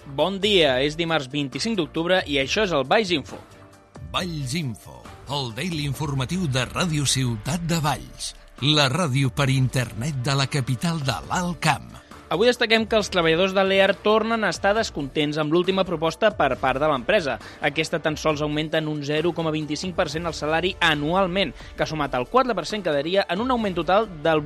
Bon dia, és dimarts 25 d'octubre i això és el Valls Info. Valls Info, el daily informatiu de Ràdio Ciutat de Valls, la ràdio per internet de la capital de l'Alt Camp. Avui destaquem que els treballadors de l'EAR tornen a estar descontents amb l'última proposta per part de l'empresa. Aquesta tan sols augmenta en un 0,25% el salari anualment, que sumat al 4% quedaria en un augment total del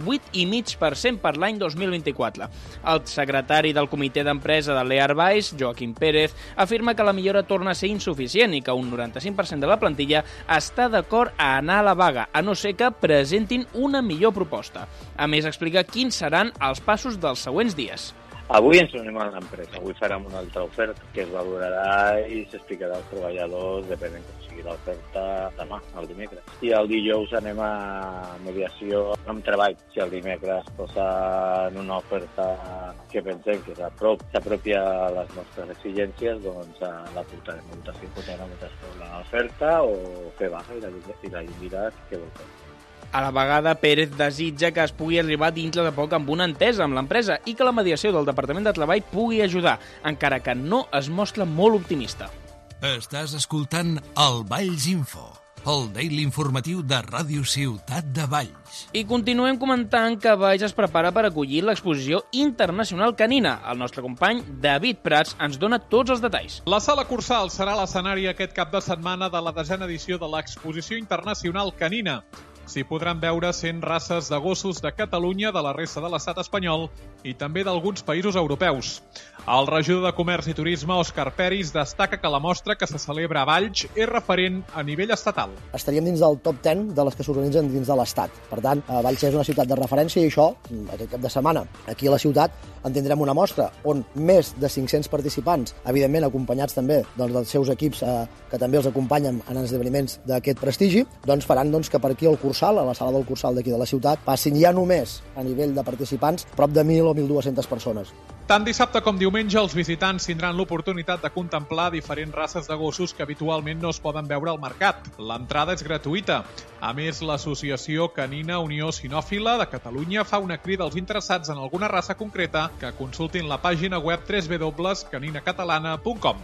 8,5% per l'any 2024. El secretari del comitè d'empresa de l'EAR Valls, Joaquim Pérez, afirma que la millora torna a ser insuficient i que un 95% de la plantilla està d'acord a anar a la vaga, a no ser que presentin una millor proposta. A més, explica quins seran els passos dels següents dies. Avui ens unim a l'empresa. Avui farem una altra oferta que es valorarà i s'explicarà als treballadors, depenent com sigui l'oferta, demà, el dimecres. I el dijous anem a mediació amb treball. Si el dimecres posen una oferta que pensem que s'apropia a les nostres exigències, doncs la portarem a votació. Portarem a votació l'oferta o fer vaga i la dirà què vol fer. A la vegada, Pérez desitja que es pugui arribar dintre de poc amb una entesa amb l'empresa i que la mediació del Departament de Treball pugui ajudar, encara que no es mostra molt optimista. Estàs escoltant el Valls Info, el daily informatiu de Ràdio Ciutat de Valls. I continuem comentant que Valls es prepara per acollir l'exposició internacional canina. El nostre company, David Prats, ens dona tots els detalls. La Sala Cursal serà l'escenari aquest cap de setmana de la 10a edició de l'Exposició Internacional Canina. S'hi podran veure 100 races de gossos de Catalunya, de la resta de l'estat espanyol i també d'alguns països europeus. El regidor de Comerç i Turisme, Òscar Peris, destaca que la mostra que se celebra a Valls és referent a nivell estatal. Estaríem dins del top 10 de les que s'organitzen dins de l'estat. Per tant, Valls és una ciutat de referència i això, aquest cap de setmana, aquí a la ciutat, en tindrem una mostra on més de 500 participants, evidentment acompanyats també dels seus equips que també els acompanyen en esdeveniments d'aquest prestigi, doncs faran que per aquí al Cursal, a la sala del Cursal d'aquí de la ciutat, passin ja només a nivell de participants prop de 1.000 o 1.200 persones. Tant dissabte com diumenge, els visitants tindran l'oportunitat de contemplar diferents races de gossos que habitualment no es poden veure al mercat. L'entrada és gratuïta. A més, l'Associació Canina Unió Sinòfila de Catalunya fa una crida als interessats en alguna raça concreta que consultin la pàgina web www.caninacatalana.com.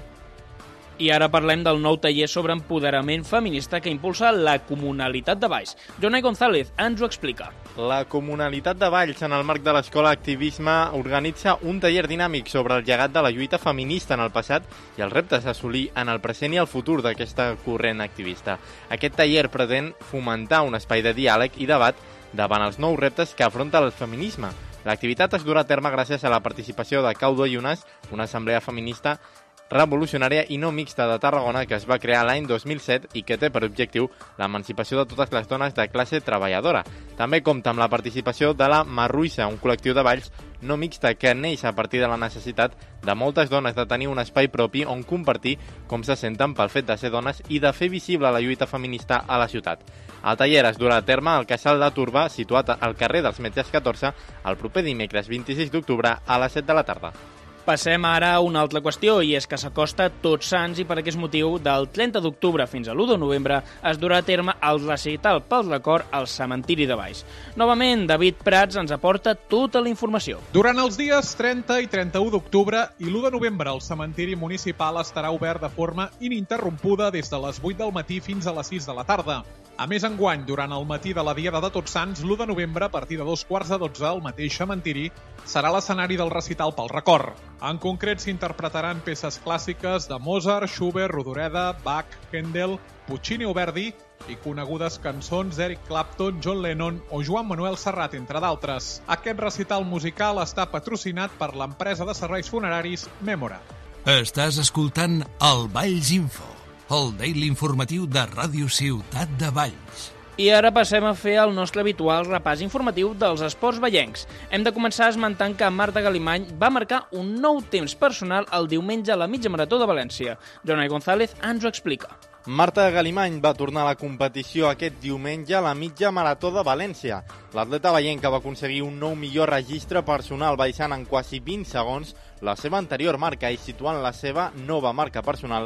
I ara parlem del nou taller sobre empoderament feminista que impulsa la Comunalitat de Valls. Jonai González ens ho explica. La Comunalitat de Valls, en el marc de l'Escola Activisme, organitza un taller dinàmic sobre el llegat de la lluita feminista en el passat i els reptes a assolir en el present i el futur d'aquesta corrent activista. Aquest taller pretén fomentar un espai de diàleg i debat davant els nous reptes que afronta el feminisme. L'activitat es durà a terme gràcies a la participació de Cau d'Oiunes, una assemblea feminista revolucionària i no mixta de Tarragona que es va crear l'any 2007 i que té per objectiu l'emancipació de totes les dones de classe treballadora. També compta amb la participació de la Marruissa, un col·lectiu de Valls no mixta que neix a partir de la necessitat de moltes dones de tenir un espai propi on compartir com se senten pel fet de ser dones i de fer visible la lluita feminista a la ciutat. El taller es durà a terme al Casal de Turba, situat al carrer dels Metges 14, el proper dimecres 26 d'octubre a les 7 de la tarda. Passem ara a una altra qüestió, i és que s'acosta Tots Sants i per aquest motiu, del 30 d'octubre fins a l'1 de novembre, es durà a terme el recital pel record al cementiri de Valls. Novament, David Prats ens aporta tota la informació. Durant els dies 30 i 31 d'octubre i l'1 de novembre, el cementiri municipal estarà obert de forma ininterrompuda des de les 8 del matí fins a les 6 de la tarda. A més, enguany, durant el matí de la Diada de Tots Sants, l'1 de novembre, a partir de 2:15, al mateix cementiri, serà l'escenari del recital pel record. En concret, s'interpretaran peces clàssiques de Mozart, Schubert, Rodoreda, Bach, Händel, Puccini o Verdi i conegudes cançons d'Eric Clapton, John Lennon o Joan Manuel Serrat, entre d'altres. Aquest recital musical està patrocinat per l'empresa de serveis funeraris Memora. Estàs escoltant el Valls Info, el daily informatiu de Ràdio Ciutat de Valls. I ara passem a fer el nostre habitual repàs informatiu dels esports vallencs. Hem de començar esmentant que Marta Galimany va marcar un nou temps personal el diumenge a la mitja marató de València. Jonai González ens ho explica. Marta Galimany va tornar a la competició aquest diumenge a la mitja marató de València. L'atleta vallenca va aconseguir un nou millor registre personal baixant en quasi 20 segons la seva anterior marca i situant la seva nova marca personal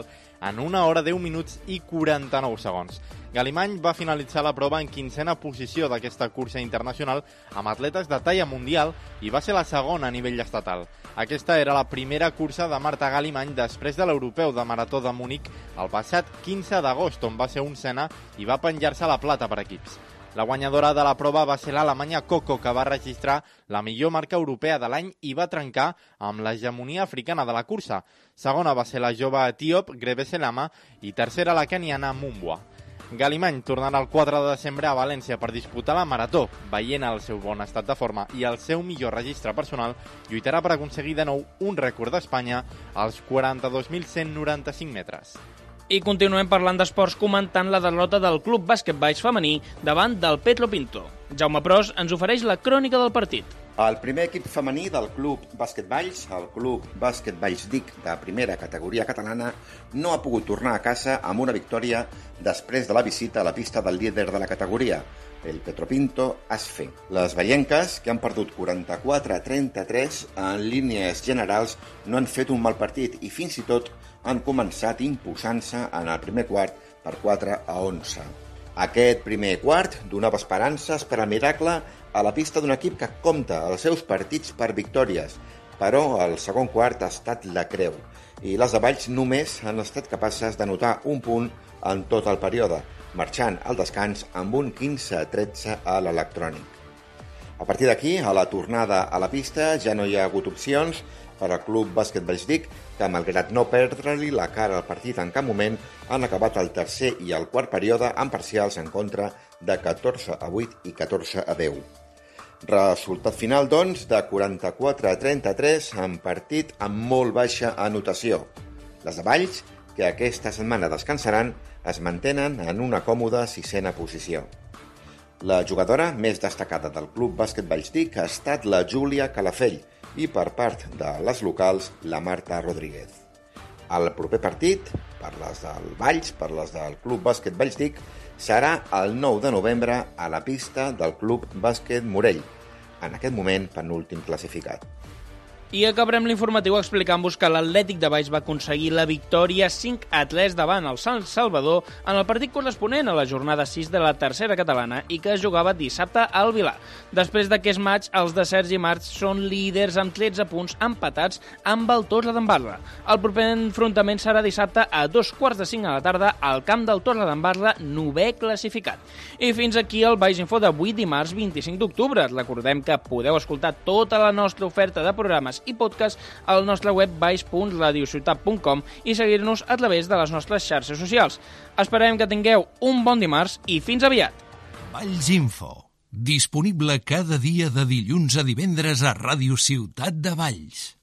en 1 hora 10 minuts i 49 segons. Galimany va finalitzar la prova en 15a posició d'aquesta cursa internacional amb atletes de talla mundial i va ser la segona a nivell estatal. Aquesta era la primera cursa de Marta Galimany després de l'Europeu de Marató de Múnich el passat 15 d'agost, on va ser oncena i va penjar-se la plata per equips. La guanyadora de la prova va ser l'alemanya Coco, que va registrar la millor marca europea de l'any i va trencar amb l'hegemonia africana de la cursa. Segona va ser la jove etíop Grebe Selama i tercera la keniana Mumbwa. Galimany tornarà el 4 de desembre a València per disputar la Marató. Veient el seu bon estat de forma i el seu millor registre personal, lluitarà per aconseguir de nou un rècord d'Espanya als 42.195 metres. I continuem parlant d'esports comentant la derrota del Club Bàsquet Valls femení davant del Petro Pinto. Jaume Pros ens ofereix la crònica del partit. El primer equip femení del Club Bàsquet Valls, el Club Bàsquet Valls DIC de primera categoria catalana, no ha pogut tornar a casa amb una victòria després de la visita a la pista del líder de la categoria, el Petro Pinto Asfe. Les vallenques, que han perdut 44-33 en línies generals, no han fet un mal partit i fins i tot han començat imposant-se en el primer quart per 4-11. Aquest primer quart donava esperances per al miracle a la pista d'un equip que compta els seus partits per victòries, però el segon quart ha estat la creu i les de Valls només han estat capaces d'anotar un punt en tot el període, marxant al descans amb un 15-13 a l'electrònic. A partir d'aquí, a la tornada a la pista, ja no hi ha hagut opcions per al Club Bàsquet Valls DIC, que malgrat no perdre-li la cara al partit en cap moment, han acabat el tercer i el quart període amb parcials en contra de 14-8 i 14-10. Resultat final, doncs, de 44-33 en partit amb molt baixa anotació. Les de Valls, que aquesta setmana descansaran, es mantenen en una còmoda 6a posició. La jugadora més destacada del Club Bàsquet Valls DIC ha estat la Júlia Calafell i per part de les locals la Marta Rodríguez. El proper partit, per les del Valls, per les del Club Bàsquet Valls DIC, serà el 9 de novembre a la pista del Club Bàsquet Morell, en aquest moment penúltim classificat. I acabarem l'informatiu explicant-vos que l'Atlètic de Valls va aconseguir la victòria 5-3 davant el Sant Salvador en el partit corresponent a la jornada 6 de la tercera catalana i que es jugava dissabte al Vilar. Després d'aquest matx, els de Sergi March són líders amb 13 punts empatats amb el Torredembarra. El proper enfrontament serà dissabte a 2:45 a la tarda al camp del Torredembarra, 9è classificat. I fins aquí el Valls Info d'avui, dimarts 25 d'octubre. Recordem que podeu escoltar tota la nostra oferta de programes i podcast al nostre web valls.radiociutat.com i seguir-nos a través de les nostres xarxes socials. Esperem que tingueu un bon dimarts i fins aviat! Valls Info, disponible cada dia de dilluns a divendres a Ràdio Ciutat de Valls.